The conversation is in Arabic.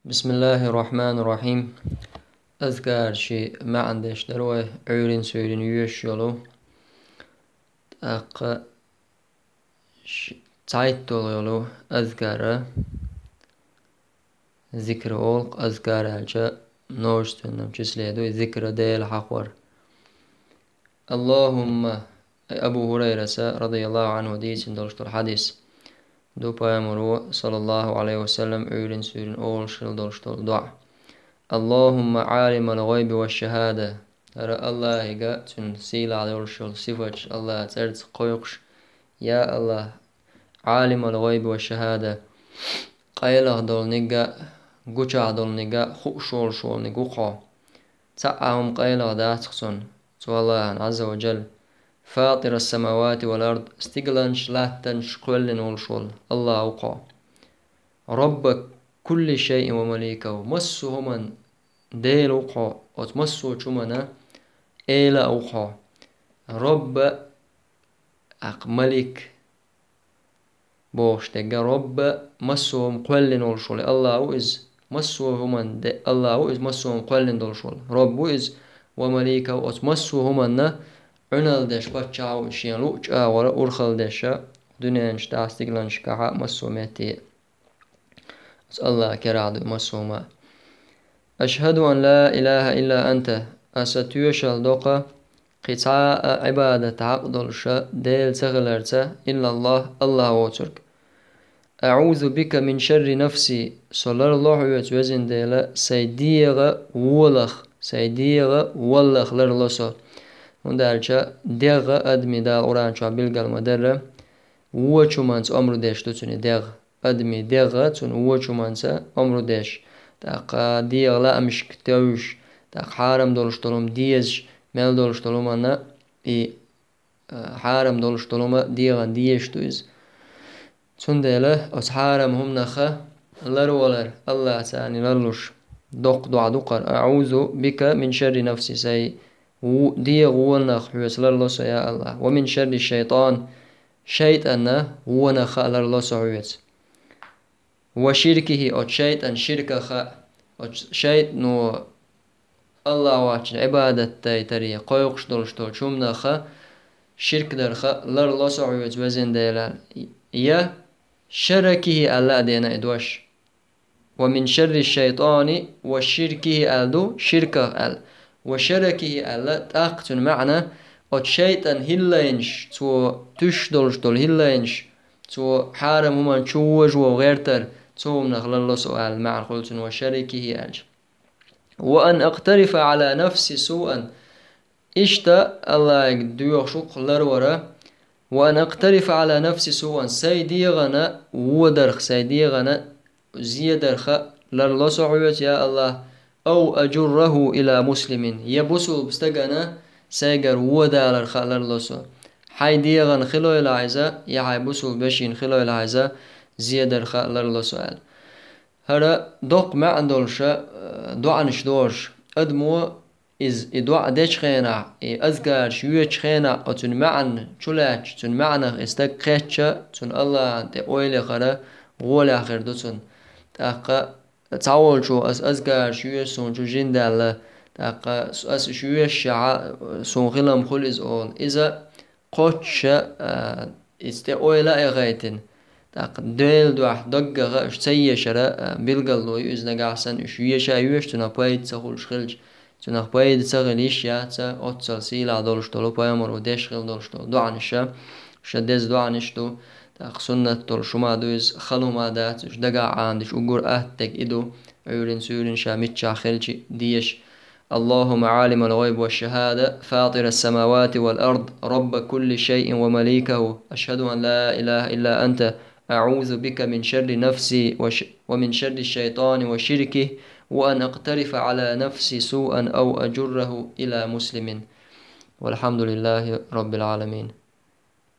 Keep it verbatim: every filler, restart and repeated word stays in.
بسم الله الرحمن الرحيم. أذكار شيء ما عندش دروي عيرين سويرين يوش يلو أق تعيطول يلو أذكار ذكر أولق أذكار الجاء نوشت إنهم تسليدو ذكر ديل حقور. اللهم أبو هريرة رضي الله عنه ديس دلشت الحديث دو بيامرو صلى الله عليه وسلم عيرين سويرين أول شل دلشت الدعاء. اللهم عالم الغيب والشهادة ترى الله جاء تنسيل على ورشل صفة الله ترد قيقش يا الله عالم الغيب والشهادة قيله دول نجا جوجا دول نجا خوشول شول نجوقا تعهم قيله داتخسن تو الله عز وجل فاطر السماوات والأرض استقلنش لا تنش قلن والشول الله وقا رب كل شيء ومليكه مسه من ديل وقا وتمسو شمنا إلى وقا رب أق ملك بوش تجا رب مسهم قلن والشول الله وإز مسهم د الله وإز مسهم قلن دولشول رب وإز ومليكه وتمسهم نا عنال دش بتشاو شين لوج ولا أرخل دش دنيا نشتا استقلنش كها مسومتي الله كراد مسوما أشهد أن لا إله إلا أنت أستويش الدقة قطاع عبادة عقدل شا ديل تغلرت إلا الله الله وترك أعوذ بك من شر نفسي صلى الله يتوزن ديلا سيديغ ولخ سيديغ ولخ لرلسو وندالشا ديغ أدمي دا أورانشا بلغل مدر وچومانس أمر ديش تتوني ديغ أدمي ديغ تون وچومانس أمر ديش تاق ديغ لا أمشك توش تاق حارم دولشتلوم ديز ميل دولشتلوم أنا إي حارم دولشتلوم ديغان ديش توز تندله أس حارم هم نخا لر ولر الله تاني لرلوش دوق دعا دقر أعوذ بك من شر نفسي سي ديغ ولنخ حوس لرلوس يا الله ومن شر الشيطان شيطان ونخ لرلوس حوس وشركه أو شيطان شركه خ أو شيط نو الله واجن عبادة تيتري قيقش دولشتول شومنا خ شرك در خ لرلوس حوس وزن ديلال يا شركه ألا دينا إدوش ومن شر الشيطان وشركه ألدو شركه أل وشركه ألا تأقتن معنى أو شيطان هلاينش تو تشدلشتول هلاينش تو حارم همان شوج وغيرتر تو من خلال سؤال مع خلتن وشركه ألج وأن أقترف على نفسي سوءا إشتا الله يقدو شق لرورا وأن أقترف على نفسي سوءا سيدي غنا ودرخ سيدي غنا زيدرخ لرلسعوت يا الله أو أجره إلى مسلم يبسو بستغنا سيجر ودالرخ لرلسو حي ديغن خلو العزة يحي بسو بشين خلو العزة زيدرخ لرلسو هذا دوق ما عندولش دوعنش دورش أدمو إز إدواء ديش خينا أذكار شويش خينا أتون معن شلاش تون معنا استقيتش تون الله أنت أويل خرا غول آخر دوتون تاقا تعول شو أس أذكار شويش سون شو جندال تاقا أس شويش شع سون خلهم خلز أول إذا قوتش است أويل أغايتن تاق ديل دوح دقة سيشرا بيلقلو يزنق أحسن شويش أيوش تنا بايد سخولش خلج تنخ بايد تغليش يا تا أتصل سيلا دولشتلو بايمر وديشغل دولشتلو دوعنشا شدز دوعنشتو تاق سنة تول شما دوز خلو ما دات اش دقا عاندش وقور اهتك إدو عيرين سورين شامتشا خلشي ديش اللهم عالم الغيب والشهادة فاطر السماوات والأرض رب كل شيء ومليكه أشهد أن لا إله إلا أنت أعوذ بك من شر نفسي وش ومن شر الشيطان وشركه وأن أقترف على نفسي سوءا أو أجره إلى مسلم والحمد لله رب العالمين.